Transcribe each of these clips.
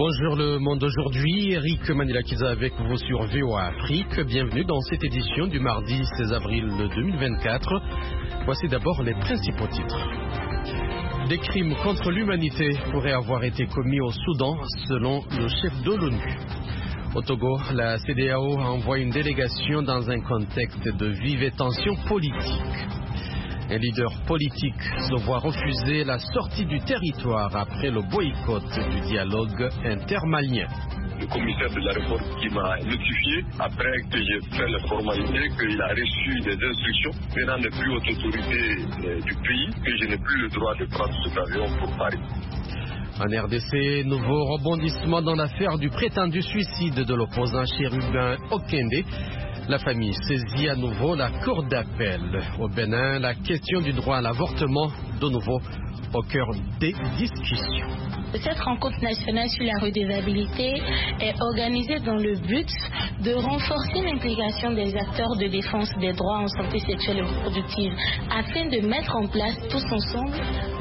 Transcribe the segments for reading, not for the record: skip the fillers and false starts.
Bonjour le monde d'aujourd'hui, Eric Manilakiza avec vous sur VOA Afrique. Bienvenue dans cette édition du mardi 16 avril 2024. Voici d'abord les principaux titres. Des crimes contre l'humanité pourraient avoir été commis au Soudan selon le chef de l'ONU. Au Togo, la CEDEAO envoie une délégation dans un contexte de vives tensions politiques. Un leader politique se voit refuser la sortie du territoire après le boycott du dialogue intermalien. Le commissaire de la réforme qui m'a notifié, après que j'ai fait la formalité, qu'il a reçu des instructions venant de plus haute autorité du pays, que je n'ai plus le droit de prendre cet avion pour Paris. En RDC, nouveau rebondissement dans l'affaire du prétendu suicide de l'opposant Chérubin Okende. La famille saisit à nouveau la cour d'appel. Au Bénin, la question du droit à l'avortement, de nouveau au cœur des discussions. Cette rencontre nationale sur la redevabilité est organisée dans le but de renforcer l'implication des acteurs de défense des droits en santé sexuelle et reproductive afin de mettre en place tous ensemble.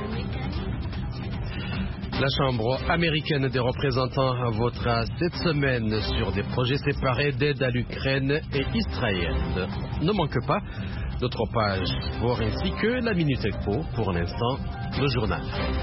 La Chambre américaine des représentants votera cette semaine sur des projets séparés d'aide à l'Ukraine et Israël. Ne manque pas d'autres pages, voire ainsi que la Minute Éco, pour l'instant, le journal.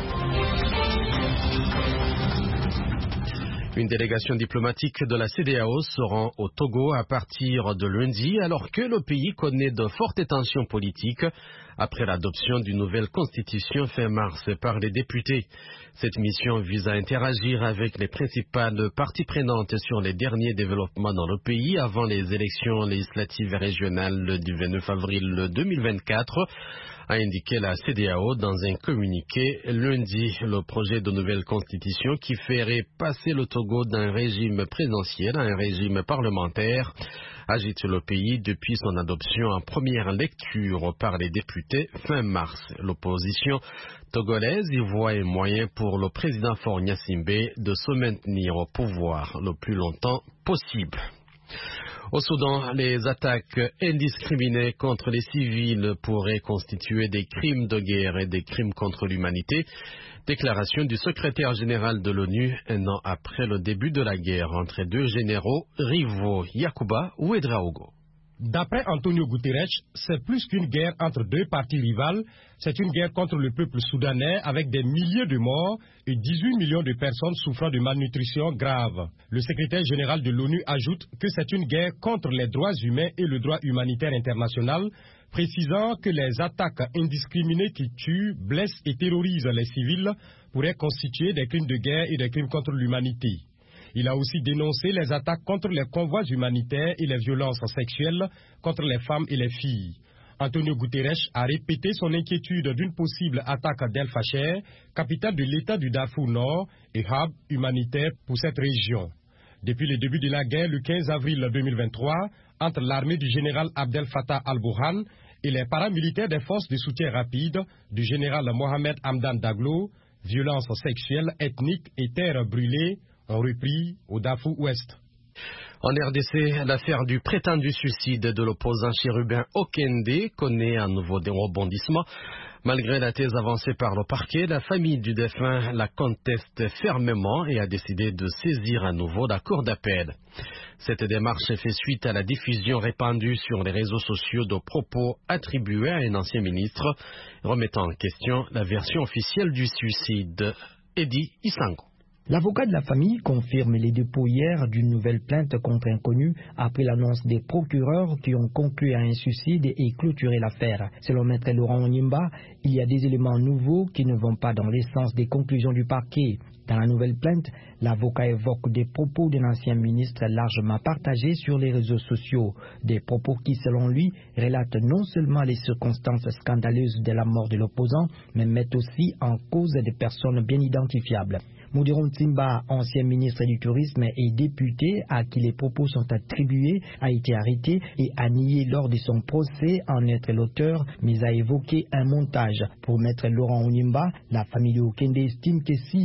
Une délégation diplomatique de la CEDEAO se rend au Togo à partir de lundi, alors que le pays connaît de fortes tensions politiques après l'adoption d'une nouvelle constitution fin mars par les députés. Cette mission vise à interagir avec les principales parties prenantes sur les derniers développements dans le pays avant les élections législatives et régionales du 29 avril 2024. A indiqué la CEDEAO dans un communiqué lundi. Le projet de nouvelle constitution qui ferait passer le Togo d'un régime présidentiel à un régime parlementaire agite le pays depuis son adoption en première lecture par les députés fin mars. L'opposition togolaise y voit un moyen pour le président Faure Gnassingbé de se maintenir au pouvoir le plus longtemps possible. Au Soudan, les attaques indiscriminées contre les civils pourraient constituer des crimes de guerre et des crimes contre l'humanité. Déclaration du secrétaire général de l'ONU un an après le début de la guerre entre deux généraux rivaux, Yacouba Ouedraogo. D'après Antonio Guterres, c'est plus qu'une guerre entre deux parties rivales, c'est une guerre contre le peuple soudanais avec des milliers de morts et 18 millions de personnes souffrant de malnutrition grave. Le secrétaire général de l'ONU ajoute que c'est une guerre contre les droits humains et le droit humanitaire international, précisant que les attaques indiscriminées qui tuent, blessent et terrorisent les civils pourraient constituer des crimes de guerre et des crimes contre l'humanité. Il a aussi dénoncé les attaques contre les convois humanitaires et les violences sexuelles contre les femmes et les filles. Antonio Guterres a répété son inquiétude d'une possible attaque d'El Fasher, capitale de l'État du Darfour Nord et hub humanitaire pour cette région. Depuis le début de la guerre, le 15 avril 2023, entre l'armée du général Abdel Fattah al-Burhan et les paramilitaires des forces de soutien rapide du général Mohamed Hamdan Daglo, violences sexuelles, ethniques et terres brûlées ont repris au Darfour Ouest. En RDC, l'affaire du prétendu suicide de l'opposant Chérubin Okende connaît un nouveau rebondissement. Malgré la thèse avancée par le parquet, la famille du défunt la conteste fermement et a décidé de saisir à nouveau la cour d'appel. Cette démarche fait suite à la diffusion répandue sur les réseaux sociaux de propos attribués à un ancien ministre, remettant en question la version officielle du suicide. Eddie Isango. L'avocat de la famille confirme les dépôts hier d'une nouvelle plainte contre inconnu après l'annonce des procureurs qui ont conclu à un suicide et clôturé l'affaire. Selon maître Laurent Onyimba, il y a des éléments nouveaux qui ne vont pas dans le sens des conclusions du parquet. Dans la nouvelle plainte, l'avocat évoque des propos d'un ancien ministre largement partagés sur les réseaux sociaux. Des propos qui, selon lui, relatent non seulement les circonstances scandaleuses de la mort de l'opposant, mais mettent aussi en cause des personnes bien identifiables. Modiron Timba, ancien ministre du Tourisme et député à qui les propos sont attribués, a été arrêté et a nié lors de son procès en être l'auteur, mais a évoqué un montage. Pour maître Laurent Onyimba, la famille de Okende estime que s'il y a eu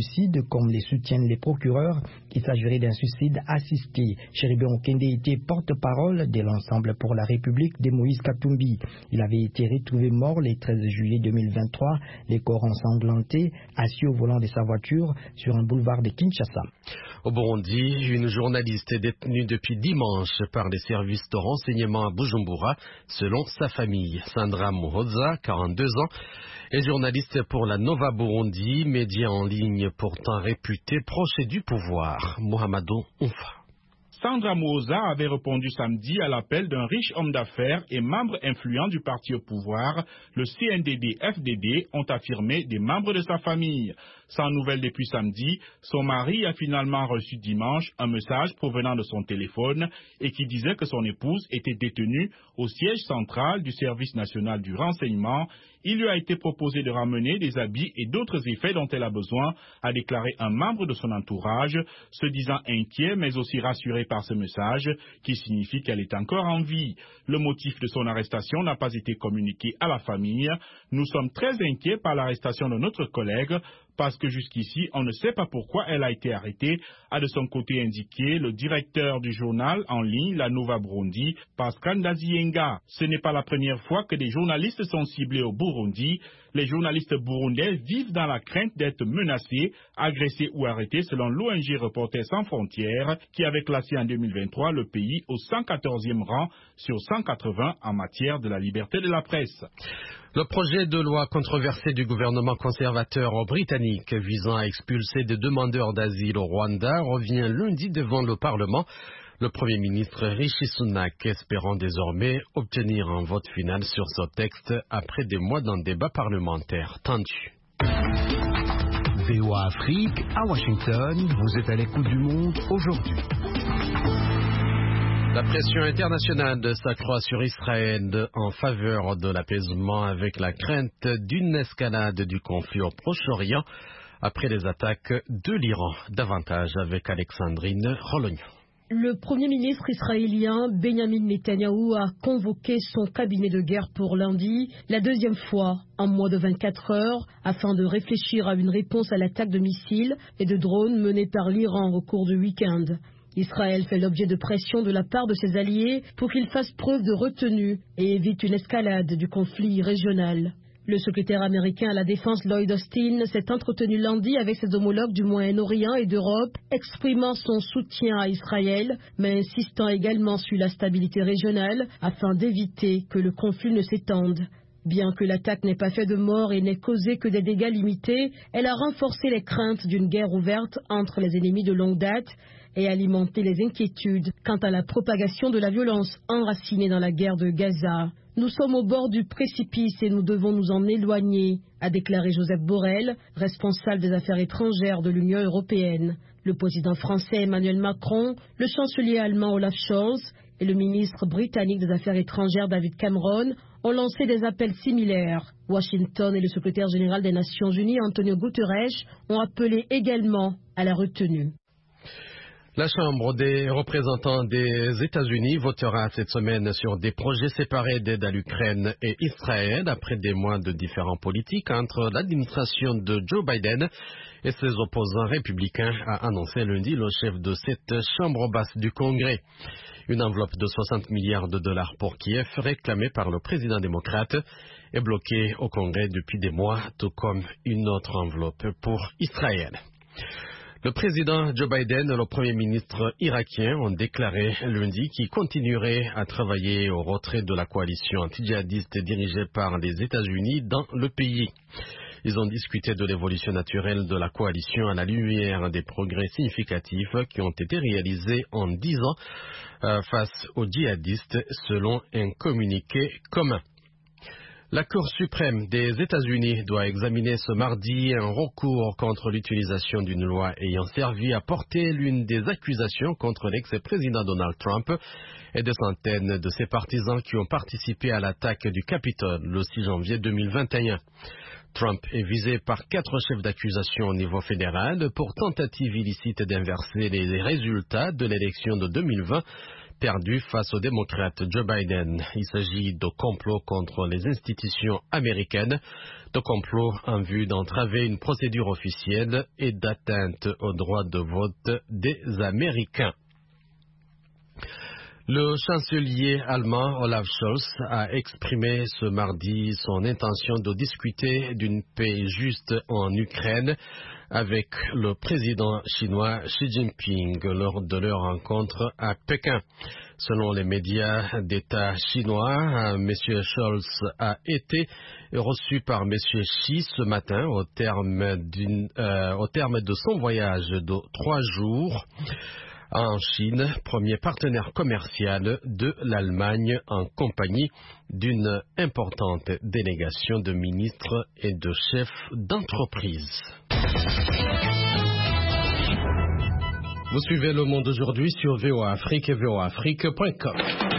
suicide, comme les soutiennent les procureurs. Il s'agirait d'un suicide assisté. Chéribé Okende était porte-parole de l'Ensemble pour la République de Moïse Katumbi. Il avait été retrouvé mort le 13 juillet 2023, les corps ensanglantés, assis au volant de sa voiture sur un boulevard de Kinshasa. Au Burundi, une journaliste est détenue depuis dimanche par les services de renseignement à Bujumbura, selon sa famille. Sandra Muhoza, 42 ans, est journaliste pour la Nova Burundi, média en ligne pourtant réputé proche du pouvoir. Mohamedou Oumfa. Sandra Muhoza avait répondu samedi à l'appel d'un riche homme d'affaires et membre influent du parti au pouvoir. Le CNDD-FDD ont affirmé des membres de sa famille. Sans nouvelles depuis samedi, son mari a finalement reçu dimanche un message provenant de son téléphone et qui disait que son épouse était détenue au siège central du Service national du renseignement. Il lui a été proposé de ramener des habits et d'autres effets dont elle a besoin, a déclaré un membre de son entourage, se disant inquiet mais aussi rassuré par ce message qui signifie qu'elle est encore en vie. Le motif de son arrestation n'a pas été communiqué à la famille. Nous sommes très inquiets par l'arrestation de notre collègue parce que jusqu'ici, on ne sait pas pourquoi elle a été arrêtée, a de son côté indiqué le directeur du journal en ligne, la Nova Burundi, Pascal Ndazienga. Ce n'est pas la première fois que des journalistes sont ciblés au Burundi. Les journalistes burundais vivent dans la crainte d'être menacés, agressés ou arrêtés selon l'ONG Reporters sans frontières, qui avait classé en 2023 le pays au 114e rang sur 180 en matière de la liberté de la presse. Le projet de loi controversé du gouvernement conservateur britannique visant à expulser des demandeurs d'asile au Rwanda revient lundi devant le Parlement. Le Premier ministre Rishi Sunak espérant désormais obtenir un vote final sur ce texte après des mois d'un débat parlementaire tendu. VOA Afrique, à Washington, vous êtes à l'écoute du monde aujourd'hui. La pression internationale s'accroît sur Israël en faveur de l'apaisement avec la crainte d'une escalade du conflit au Proche-Orient après les attaques de l'Iran. Davantage avec Alexandrine Rolognon. Le Premier ministre israélien Benjamin Netanyahou a convoqué son cabinet de guerre pour lundi, la deuxième fois en moins de 24 heures, afin de réfléchir à une réponse à l'attaque de missiles et de drones menée par l'Iran au cours du week-end. Israël fait l'objet de pression de la part de ses alliés pour qu'ils fassent preuve de retenue et évitent une escalade du conflit régional. Le secrétaire américain à la Défense Lloyd Austin s'est entretenu lundi avec ses homologues du Moyen-Orient et d'Europe, exprimant son soutien à Israël, mais insistant également sur la stabilité régionale afin d'éviter que le conflit ne s'étende. Bien que l'attaque n'ait pas fait de morts et n'ait causé que des dégâts limités, elle a renforcé les craintes d'une guerre ouverte entre les ennemis de longue date et alimenté les inquiétudes quant à la propagation de la violence enracinée dans la guerre de Gaza. Nous sommes au bord du précipice et nous devons nous en éloigner, a déclaré Joseph Borrell, responsable des affaires étrangères de l'Union européenne. Le président français Emmanuel Macron, le chancelier allemand Olaf Scholz et le ministre britannique des Affaires étrangères David Cameron ont lancé des appels similaires. Washington et le secrétaire général des Nations Unies Antonio Guterres ont appelé également à la retenue. La Chambre des représentants des États-Unis votera cette semaine sur des projets séparés d'aide à l'Ukraine et Israël après des mois de différends politiques entre l'administration de Joe Biden et ses opposants républicains, a annoncé lundi le chef de cette Chambre basse du Congrès. Une enveloppe de 60 milliards de dollars pour Kiev, réclamée par le président démocrate, est bloquée au Congrès depuis des mois, tout comme une autre enveloppe pour Israël. Le président Joe Biden et le premier ministre irakien ont déclaré lundi qu'ils continueraient à travailler au retrait de la coalition anti-djihadiste dirigée par les États-Unis dans le pays. Ils ont discuté de l'évolution naturelle de la coalition à la lumière des progrès significatifs qui ont été réalisés en 10 ans face aux djihadistes selon un communiqué commun. La Cour suprême des États-Unis doit examiner ce mardi un recours contre l'utilisation d'une loi ayant servi à porter l'une des accusations contre l'ex-président Donald Trump et des centaines de ses partisans qui ont participé à l'attaque du Capitole le 6 janvier 2021. Trump est visé par 4 chefs d'accusation au niveau fédéral pour tentative illicite d'inverser les résultats de l'élection de 2020, perdu face au démocrate Joe Biden. Il s'agit de complot contre les institutions américaines, de complot en vue d'entraver une procédure officielle et d'atteinte au droit de vote des Américains. Le chancelier allemand Olaf Scholz a exprimé ce mardi son intention de discuter d'une paix juste en Ukraine avec le président chinois Xi Jinping lors de leur rencontre à Pékin. Selon les médias d'État chinois, M. Scholz a été reçu par M. Xi ce matin au terme de son voyage de 3 jours en Chine, premier partenaire commercial de l'Allemagne en compagnie d'une importante délégation de ministres et de chefs d'entreprise. Vous suivez Le Monde aujourd'hui sur VOA Afrique et voaafrique.com.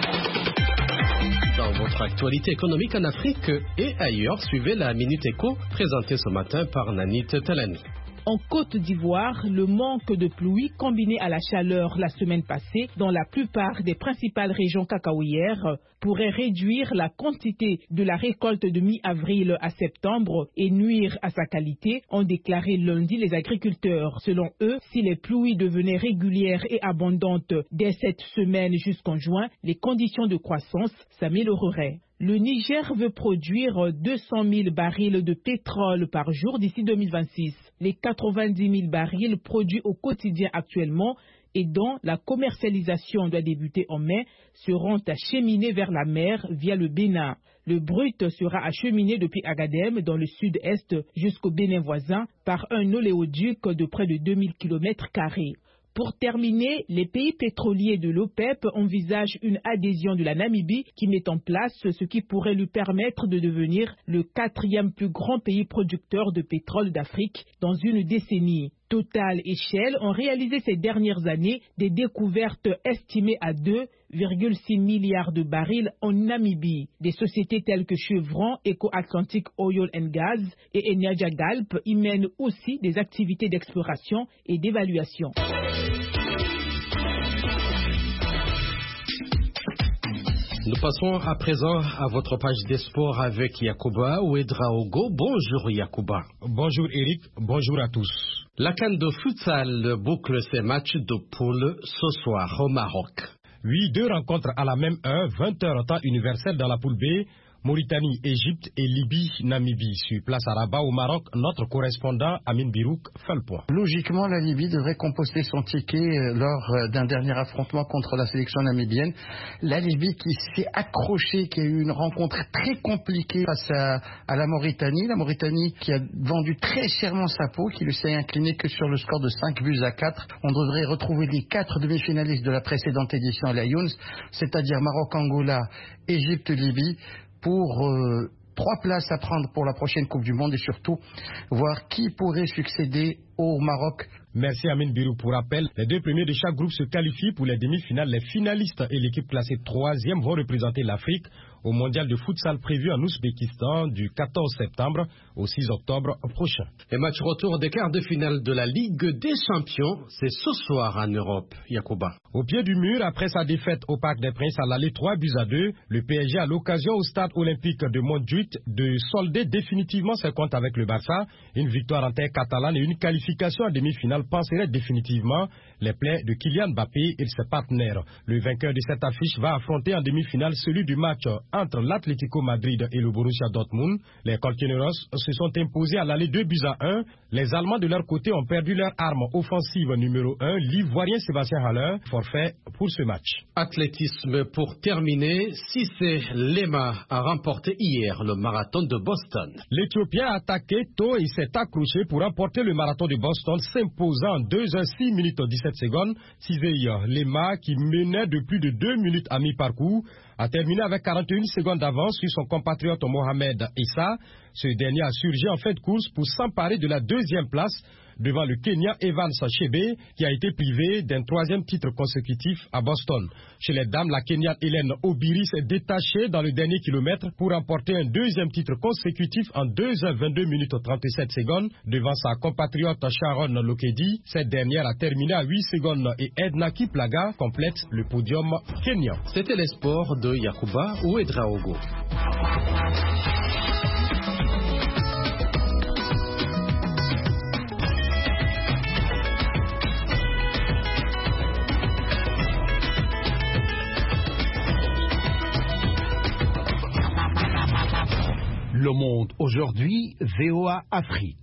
Dans votre actualité économique en Afrique et ailleurs, suivez la Minute Éco présentée ce matin par Nanit Talani. En Côte d'Ivoire, le manque de pluie combiné à la chaleur la semaine passée dans la plupart des principales régions cacaoyères pourrait réduire la quantité de la récolte de mi-avril à septembre et nuire à sa qualité, ont déclaré lundi les agriculteurs. Selon eux, si les pluies devenaient régulières et abondantes dès cette semaine jusqu'en juin, les conditions de croissance s'amélioreraient. Le Niger veut produire 200 000 barils de pétrole par jour d'ici 2026. Les 90 000 barils produits au quotidien actuellement et dont la commercialisation doit débuter en mai seront acheminés vers la mer via le Bénin. Le brut sera acheminé depuis Agadem dans le sud-est jusqu'au Bénin voisin par un oléoduc de près de 2000 km². Pour terminer, les pays pétroliers de l'OPEP envisagent une adhésion de la Namibie qui met en place ce qui pourrait lui permettre de devenir le 4e plus grand pays producteur de pétrole d'Afrique dans une décennie. Total et Shell ont réalisé ces dernières années des découvertes estimées à 2,6 milliards de barils en Namibie. Des sociétés telles que Chevron, Eco-Atlantic Oil and Gas et Energia Galp y mènent aussi des activités d'exploration et d'évaluation. Nous passons à présent à votre page des sports avec Yacouba Ouedraogo. Bonjour Yacouba. Bonjour Eric, bonjour à tous. La CAN de futsal boucle ses matchs de poule ce soir au Maroc. Oui, 2 rencontres à la même heure, 20h temps universel dans la poule B. Mauritanie, Égypte et Libye, Namibie. Sur place à Rabat au Maroc, notre correspondant Amin Birouk fait le point. Logiquement, la Libye devrait composter son ticket lors d'un dernier affrontement contre la sélection namibienne. La Libye qui s'est accrochée, qui a eu une rencontre très compliquée face à la Mauritanie. La Mauritanie qui a vendu très chèrement sa peau, qui ne s'est inclinée que sur le score de 5-4. On devrait retrouver les 4 demi-finalistes de la précédente édition à la Younes, c'est-à-dire Maroc-Angola, Égypte-Libye, pour 3 places à prendre pour la prochaine Coupe du Monde et surtout voir qui pourrait succéder au Maroc. Merci Amin Birou. Pour rappel, les 2 premiers de chaque groupe se qualifient pour les demi-finales. Les finalistes et l'équipe classée 3e vont représenter l'Afrique au mondial de futsal prévu en Ouzbékistan du 14 septembre au 6 octobre prochain. Les matchs retour des quarts de finale de la Ligue des Champions, c'est ce soir en Europe. Yacouba. Au pied du mur, après sa défaite au Parc des Princes à l'aller 3-2, le PSG a l'occasion au stade olympique de Montjuïc de solder définitivement ses comptes avec le Barça. Une victoire en terre catalane et une qualification en demi-finale penserait définitivement les plaies de Kylian Mbappé et ses partenaires. Le vainqueur de cette affiche va affronter en demi-finale celui du match entre l'Atlético Madrid et le Borussia Dortmund. Les Colchoneros se sont imposés à l'aller 2-1. Les Allemands de leur côté ont perdu leur arme offensive numéro 1, l'Ivoirien Sébastien Haller, forfait pour ce match. Athlétisme pour terminer, Cissé Lema a remporté hier le marathon de Boston. L'Éthiopien a attaqué tôt et s'est accroché pour remporter le marathon de Boston, s'imposant en 2h06 minutes 17 secondes. Cissé Lema, qui menait de plus de 2 minutes à mi-parcours, a terminé avec 41 secondes d'avance sur son compatriote Mohamed Issa. Ce dernier a surgi en fin de course pour s'emparer de la 2e place devant le Kenyan Evans Chebe qui a été privé d'un 3e titre consécutif à Boston. Chez les dames, la Kenyane Hélène Obiri s'est détachée dans le dernier kilomètre pour remporter un 2e titre consécutif en 2h22 minutes 37 secondes devant sa compatriote Sharon Lokedi. Cette dernière a terminé à 8 secondes et Edna Kiplaga complète le podium kenyan. C'était les sports de Yakuba Ouedraogo. Le Monde aujourd'hui, VOA Afrique.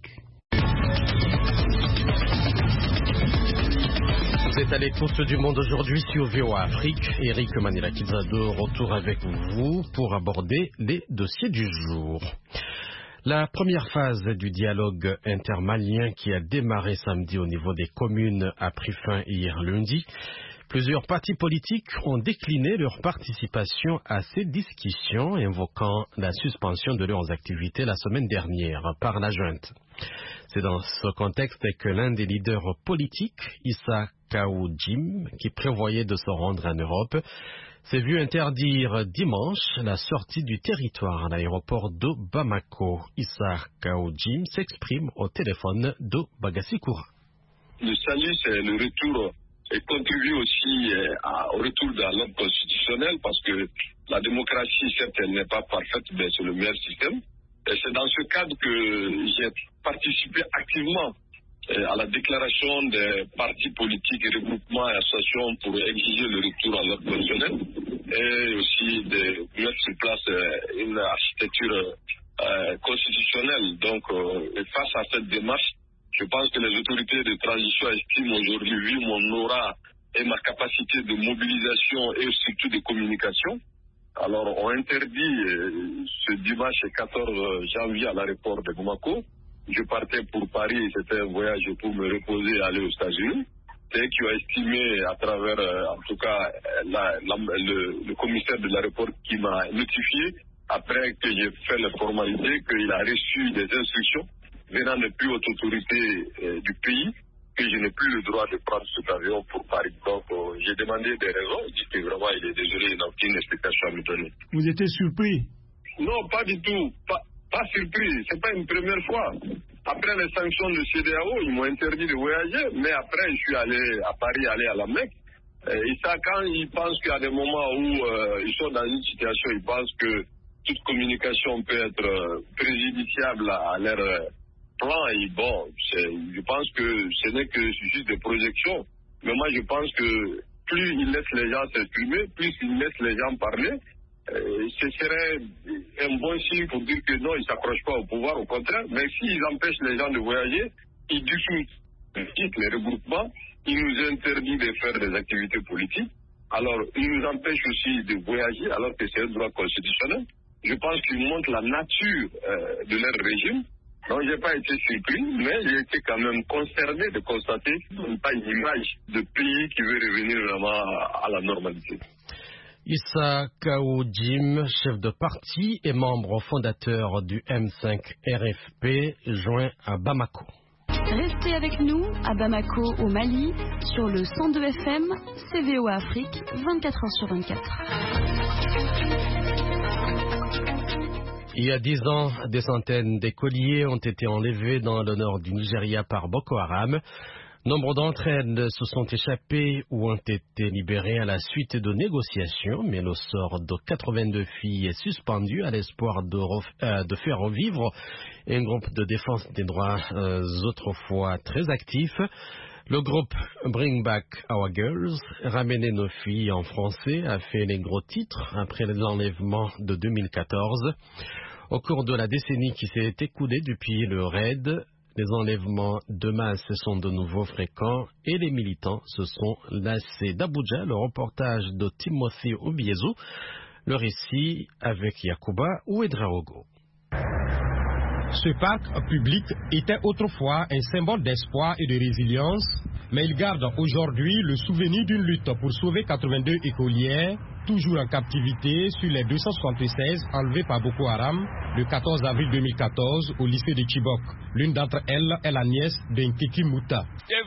Vous êtes à l'écoute du Monde aujourd'hui sur VOA Afrique. Eric Manila-Kizado, retour avec vous pour aborder les dossiers du jour. La première phase du dialogue intermalien qui a démarré samedi au niveau des communes a pris fin hier lundi. Plusieurs partis politiques ont décliné leur participation à ces discussions, invoquant la suspension de leurs activités la semaine dernière par la junte. C'est dans ce contexte que l'un des leaders politiques, Issa Kaou-Jim, qui prévoyait de se rendre en Europe, s'est vu interdire dimanche la sortie du territoire à l'aéroport de Bamako. Issa Kaou-Jim s'exprime au téléphone de Bagassi-Koura. Le salut, c'est le retour et contribue aussi au retour de l'ordre constitutionnel parce que la démocratie, certes, elle n'est pas parfaite, mais c'est le meilleur système. Et c'est dans ce cadre que j'ai participé activement à la déclaration des partis politiques et regroupements et associations pour exiger le retour à l'ordre constitutionnel et aussi de mettre sur place une architecture constitutionnelle. Donc, face à cette démarche, je pense que les autorités de transition estiment aujourd'hui, vu mon aura et ma capacité de mobilisation et surtout de communication, alors on interdit ce dimanche 14 janvier à l'aéroport de Bamako. Je partais pour Paris, c'était un voyage pour me reposer et aller aux États-Unis. C'est eux qui ont estimé à travers, en tout cas, le commissaire de l'aéroport qui m'a notifié, après que j'ai fait la formalité, qu'il a reçu des instructions venant de plus haute autorité du pays, que je n'ai plus le droit de prendre cet avion pour Paris. Donc, j'ai demandé des raisons. Il dit que vraiment, il est désolé, il n'a aucune explication à me donner. Vous étiez surpris? Non, pas du tout. Pas surpris. C'est pas une première fois. Après les sanctions de CEDEAO, ils m'ont interdit de voyager, mais après, je suis allé à Paris, aller à la Mecque. Et ça, quand ils pensent qu'il y a des moments où ils sont dans une situation, ils pensent que toute communication peut être préjudiciable à leur plan. Et bon, je pense que ce n'est que juste des projections. Mais moi, je pense que plus ils laissent les gens s'exprimer, plus ils laissent les gens parler, ce serait un bon signe pour dire que non, ils ne s'accrochent pas au pouvoir, au contraire. Mais s'ils empêchent les gens de voyager, ils dissoudent les regroupements, ils nous interdisent de faire des activités politiques. Alors, ils nous empêchent aussi de voyager, alors que c'est un droit constitutionnel. Je pense qu'ils montrent la nature de leur régime. Donc, je n'ai pas été surpris, mais j'ai été quand même concerné de constater pas une image de pays qui veut revenir vraiment à la normalité. Issa Kaou-Jim, chef de parti et membre fondateur du M5 RFP, joint à Bamako. Restez avec nous à Bamako, au Mali, sur le 102 FM, VOA Afrique, 24h/24. Il y a 10 ans, des centaines d'écoliers ont été enlevés dans le nord du Nigeria par Boko Haram. Nombre d'entre elles se sont échappées ou ont été libérées à la suite de négociations, mais le sort de 82 filles est suspendu à l'espoir de faire revivre un groupe de défense des droits autrefois très actif. Le groupe Bring Back Our Girls, Ramener nos filles en français, a fait les gros titres après l'enlèvement de 2014. Au cours de la décennie qui s'est écoulée depuis le raid, les enlèvements de masse sont de nouveau fréquents et les militants se sont lassés. D'Abuja, le reportage de Timothy Obiezu, le récit avec Yakuba Ouedraogo. Ce parc public était autrefois un symbole d'espoir et de résilience, mais il garde aujourd'hui le souvenir d'une lutte pour sauver 82 écolières toujours en captivité sur les 276 enlevés par Boko Haram le 14 avril 2014 au lycée de Chibok. L'une d'entre elles est la nièce d'Nkeki Mouta.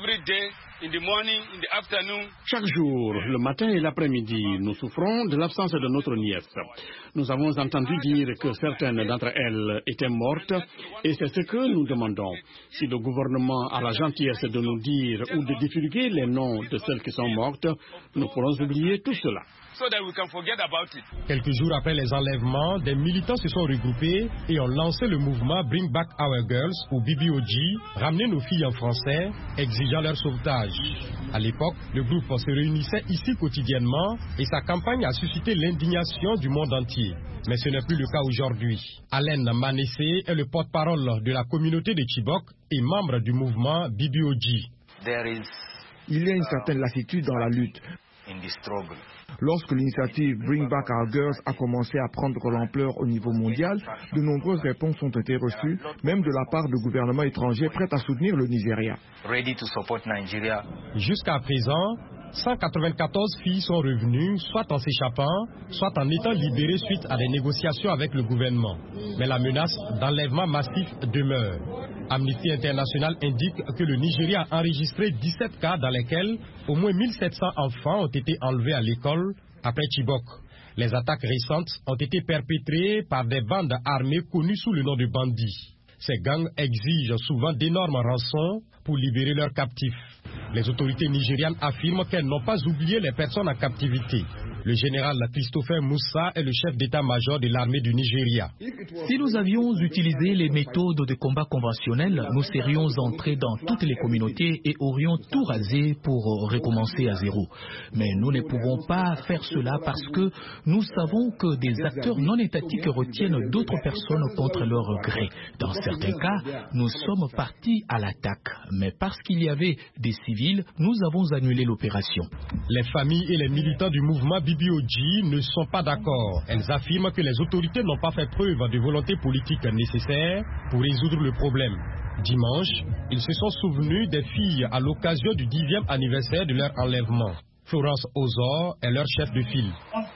Chaque jour, le matin et l'après-midi, nous souffrons de l'absence de notre nièce. Nous avons entendu dire que certaines d'entre elles étaient mortes et c'est ce que nous demandons. Si le gouvernement a la gentillesse de nous dire ou de divulguer les noms de celles qui sont mortes, nous pourrons oublier tout cela. Quelques jours après les enlèvements, des militants se sont regroupés et ont lancé le mouvement Bring Back Our Girls ou BBOG, ramener nos filles en français, exigeant leur sauvetage. À l'époque, le groupe se réunissait ici quotidiennement et sa campagne a suscité l'indignation du monde entier. Mais ce n'est plus le cas aujourd'hui. Alain Manessé est le porte-parole de la communauté de Chibok et membre du mouvement BBOG. Il y a une certaine lassitude dans la lutte. Lorsque l'initiative Bring Back Our Girls a commencé à prendre l'ampleur au niveau mondial, de nombreuses réponses ont été reçues, même de la part de gouvernements étrangers prêts à soutenir le Nigeria. Jusqu'à présent, 194 filles sont revenues, soit en s'échappant, soit en étant libérées suite à des négociations avec le gouvernement. Mais la menace d'enlèvement massif demeure. Amnesty International indique que le Nigeria a enregistré 17 cas dans lesquels au moins 1700 enfants ont été enlevés à l'école après Chibok. Les attaques récentes ont été perpétrées par des bandes armées connues sous le nom de bandits. Ces gangs exigent souvent d'énormes rançons pour libérer leurs captifs. Les autorités nigérianes affirment qu'elles n'ont pas oublié les personnes en captivité. Le général Christopher Moussa est le chef d'état-major de l'armée du Nigeria. Si nous avions utilisé les méthodes de combat conventionnelles, nous serions entrés dans toutes les communautés et aurions tout rasé pour recommencer à zéro. Mais nous ne pouvons pas faire cela parce que nous savons que des acteurs non étatiques retiennent d'autres personnes contre leur gré. Dans certains cas, nous sommes partis à l'attaque. Mais parce qu'il y avait des civils, nous avons annulé l'opération. Les familles et les militants du mouvement BBOG ne sont pas d'accord. Elles affirment que les autorités n'ont pas fait preuve de volonté politique nécessaire pour résoudre le problème. Dimanche, ils se sont souvenus des filles à l'occasion du 10e anniversaire de leur enlèvement. Florence Ozor est leur chef de file.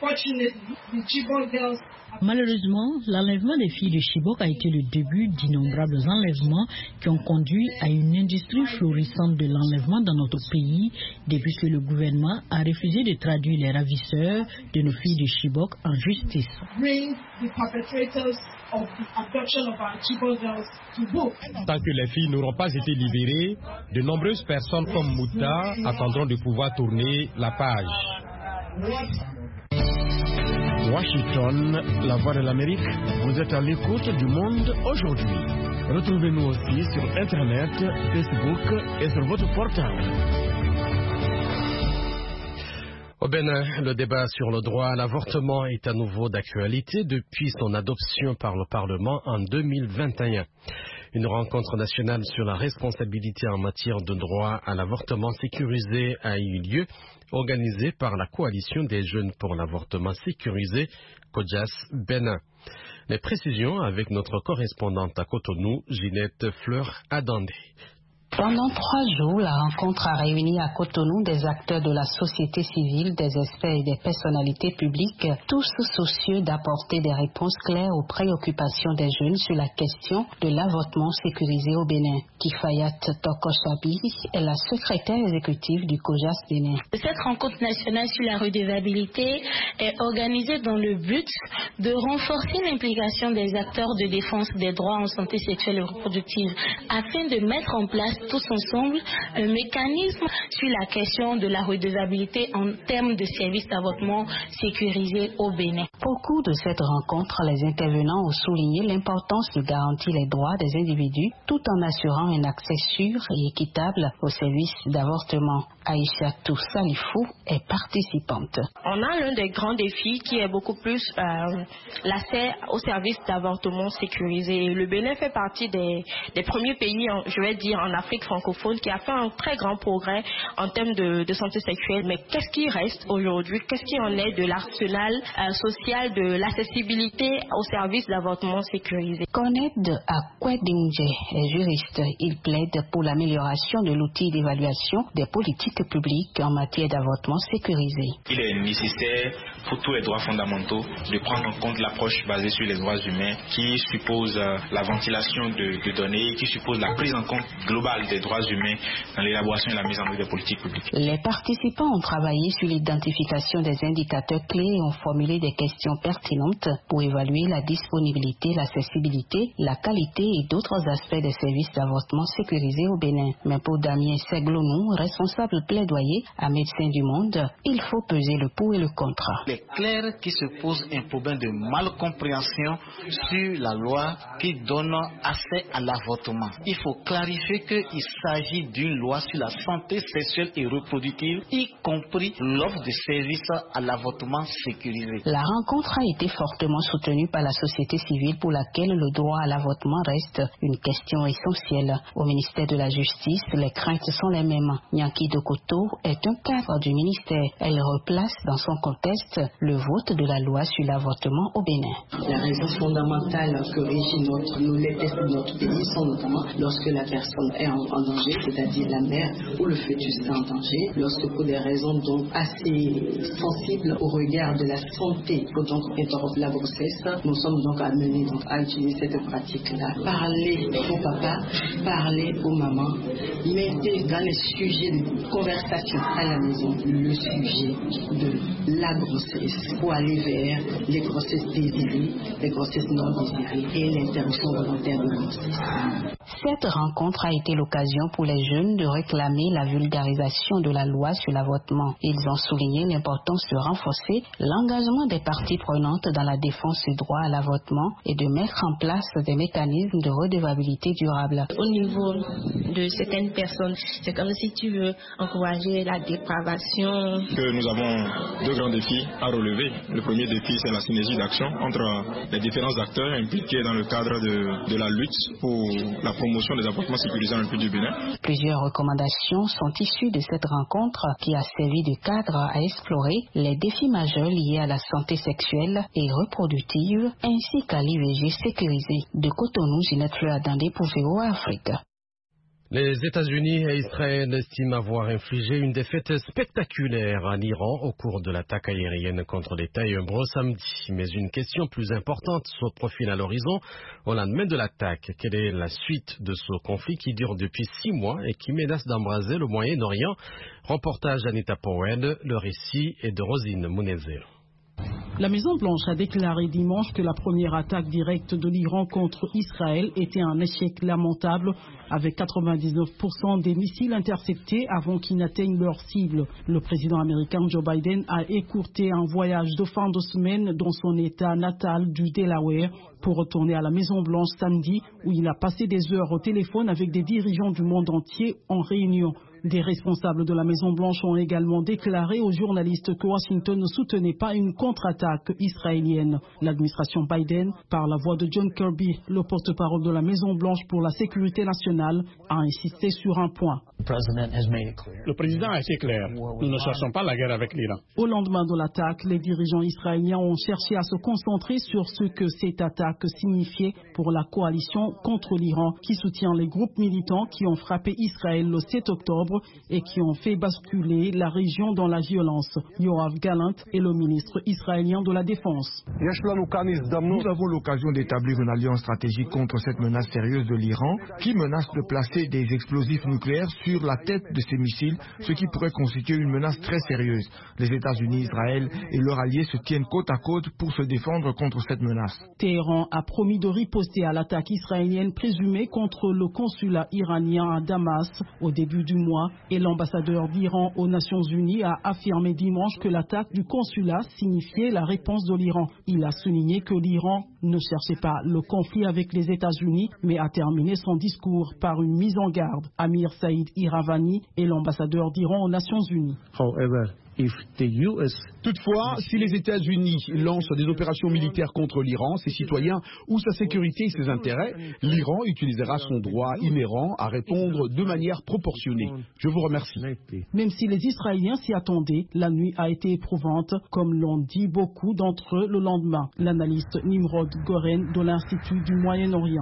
Malheureusement, l'enlèvement des filles de Chibok a été le début d'innombrables enlèvements qui ont conduit à une industrie florissante de l'enlèvement dans notre pays depuis que le gouvernement a refusé de traduire les ravisseurs de nos filles de Chibok en justice. Tant que les filles n'auront pas été libérées, de nombreuses personnes comme Mouta attendront de pouvoir tourner la page. Washington, la voix de l'Amérique, vous êtes à l'écoute du monde aujourd'hui. Retrouvez-nous aussi sur Internet, Facebook et sur votre portable. Au Bénin, le débat sur le droit à l'avortement est à nouveau d'actualité depuis son adoption par le Parlement en 2021. Une rencontre nationale sur la responsabilité en matière de droit à l'avortement sécurisé a eu lieu, organisée par la Coalition des jeunes pour l'avortement sécurisé, COJAS Bénin. Les précisions avec notre correspondante à Cotonou, Ginette Fleur-Adandé. Pendant 3 jours, la rencontre a réuni à Cotonou des acteurs de la société civile, des experts et des personnalités publiques, tous soucieux d'apporter des réponses claires aux préoccupations des jeunes sur la question de l'avortement sécurisé au Bénin. Kifayat Tokoshabi est la secrétaire exécutive du COJAS Bénin. Cette rencontre nationale sur la redevabilité est organisée dans le but de renforcer l'implication des acteurs de défense des droits en santé sexuelle et reproductive afin de mettre en place tous ensemble un mécanisme sur la question de la redevabilité en termes de services d'avortement sécurisés au Bénin. Au cours de cette rencontre, les intervenants ont souligné l'importance de garantir les droits des individus tout en assurant un accès sûr et équitable aux services d'avortement. Aïcha Salifou est participante. On a l'un des grands défis qui est beaucoup plus l'accès aux services d'avortement sécurisés. Le Bénin fait partie des premiers pays, je vais dire, en Afrique Afrique francophone qui a fait un très grand progrès en termes de santé sexuelle. Mais qu'est-ce qui reste aujourd'hui? Qu'est-ce qui en est de l'arsenal social, de l'accessibilité aux services d'avortement sécurisé? Koned Akwedinje est juriste. Il plaide pour l'amélioration de l'outil d'évaluation des politiques publiques en matière d'avortement sécurisé. Il est nécessaire pour tous les droits fondamentaux de prendre en compte l'approche basée sur les droits humains qui suppose la ventilation de données, qui suppose la prise en compte globale des droits humains dans l'élaboration et la mise en œuvre des politiques publiques. Les participants ont travaillé sur l'identification des indicateurs clés et ont formulé des questions pertinentes pour évaluer la disponibilité, l'accessibilité, la qualité et d'autres aspects des services d'avortement sécurisés au Bénin. Mais pour Damien Seglonou, responsable plaidoyer à Médecins du Monde, il faut peser le pour et le contre. Il est clair qu'il se pose un problème de malcompréhension sur la loi qui donne accès à l'avortement. Il faut clarifier qu'il s'agit d'une loi sur la santé sexuelle et reproductive, y compris l'offre de services à l'avortement sécurisé. La rencontre a été fortement soutenue par la société civile pour laquelle le droit à l'avortement reste une question essentielle. Au ministère de la Justice, les craintes sont les mêmes. Nyanki Dokoto est un cadre du ministère. Elle replace dans son contexte le vote de la loi sur l'avortement au Bénin. La raison fondamentale que régit les tests de notre pays sont notamment lorsque la personne est en danger, c'est-à-dire la mère ou le fœtus est en danger, lorsque pour des raisons donc assez sensibles au regard de la santé, il faut donc interrompre la grossesse. Nous sommes donc amenés donc à utiliser cette pratique-là. Parler au papa, parler aux mamans, mettez dans les sujets de conversation à la maison le sujet de la grossesse pour aller vers les grossesses désirées, les grossesses non désirées et l'interruption volontaire de grossesse. Cette rencontre a été l'occasion pour les jeunes de réclamer la vulgarisation de la loi sur l'avortement. Ils ont souligné l'importance de renforcer l'engagement des parties prenantes dans la défense du droit à l'avortement et de mettre en place des mécanismes de redevabilité durable. Au niveau de certaines personnes, c'est comme si tu veux encourager la dépravation. Nous avons deux grands défis à relever. Le premier défi, c'est la synergie d'action entre les différents acteurs impliqués dans le cadre de la lutte pour la promotion des avortements sécurisés dans le pays du Bénin. Plusieurs recommandations sont issues de cette rencontre qui a servi de cadre à explorer les défis majeurs liés à la santé sexuelle et reproductive ainsi qu'à l'IVG sécurisé. De Cotonou, Ginette Fleur-Adandé pour VOA Afrique. Les États-Unis et Israël estiment avoir infligé une défaite spectaculaire en Iran au cours de l'attaque aérienne contre l'État hébreu samedi. Mais une question plus importante se profile à l'horizon au lendemain de l'attaque. Quelle est la suite de ce conflit qui dure depuis 6 mois et qui menace d'embraser le Moyen-Orient? Reportage Anita Powell, le récit est de Rosine Mounezé. La Maison-Blanche a déclaré dimanche que la première attaque directe de l'Iran contre Israël était un échec lamentable, avec 99% des missiles interceptés avant qu'ils n'atteignent leur cible. Le président américain Joe Biden a écourté un voyage de fin de semaine dans son état natal du Delaware pour retourner à la Maison-Blanche samedi, où il a passé des heures au téléphone avec des dirigeants du monde entier en réunion. Des responsables de la Maison-Blanche ont également déclaré aux journalistes que Washington ne soutenait pas une contre-attaque israélienne. L'administration Biden, par la voix de John Kirby, le porte-parole de la Maison-Blanche pour la sécurité nationale, a insisté sur un point. Le président a été clair. Nous ne cherchons pas la guerre avec l'Iran. Au lendemain de l'attaque, les dirigeants israéliens ont cherché à se concentrer sur ce que cette attaque signifiait pour la coalition contre l'Iran, qui soutient les groupes militants qui ont frappé Israël le 7 octobre et qui ont fait basculer la région dans la violence. Yoav Gallant est le ministre israélien de la Défense. Nous avons l'occasion d'établir une alliance stratégique contre cette menace sérieuse de l'Iran qui menace de placer des explosifs nucléaires sur la tête de ces missiles, ce qui pourrait constituer une menace très sérieuse. Les États-Unis, Israël et leurs alliés se tiennent côte à côte pour se défendre contre cette menace. Téhéran a promis de riposter à l'attaque israélienne présumée contre le consulat iranien à Damas au début du mois, et l'ambassadeur d'Iran aux Nations Unies a affirmé dimanche que l'attaque du consulat signifiait la réponse de l'Iran. Il a souligné que l'Iran ne cherchait pas le conflit avec les États-Unis, mais a terminé son discours par une mise en garde. Amir Saïd Iravani est l'ambassadeur d'Iran aux Nations Unies. Toutefois, si les États-Unis lancent des opérations militaires contre l'Iran, ses citoyens ou sa sécurité et ses intérêts, l'Iran utilisera son droit inhérent à répondre de manière proportionnée. Je vous remercie. Même si les Israéliens s'y attendaient, la nuit a été éprouvante, comme l'ont dit beaucoup d'entre eux le lendemain. L'analyste Nimrod Goren de l'Institut du Moyen-Orient.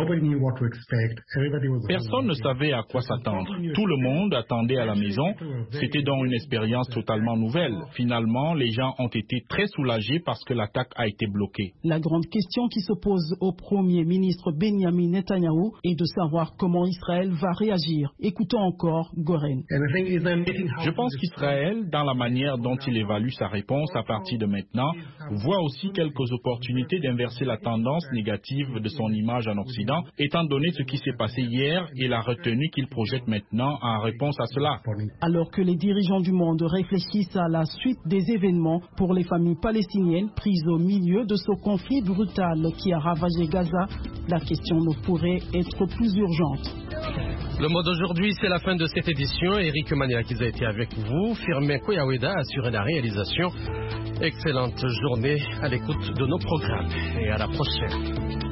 Personne ne savait à quoi s'attendre. Tout le monde attendait à la maison. C'était donc une expérience totalement nouvelle. Finalement, les gens ont été très soulagés parce que l'attaque a été bloquée. La grande question qui se pose au Premier ministre Benjamin Netanyahou est de savoir comment Israël va réagir. Écoutons encore Goren. Je pense qu'Israël, dans la manière dont il évalue sa réponse à partir de maintenant, voit aussi quelques opportunités d'inverser la tendance négative de son image en Occident, étant donné ce qui s'est passé hier et la retenue qu'il projette maintenant en réponse à cela. Alors que les dirigeants du monde réfléchissent à la suite des événements pour les familles palestiniennes prises au milieu de ce conflit brutal qui a ravagé Gaza, la question ne pourrait être plus urgente. Le mot d'aujourd'hui, c'est la fin de cette édition. Eric Maniakis a été avec vous. Firmin Koyaweda a assuré la réalisation. Excellente journée à l'écoute de nos programmes et à la prochaine.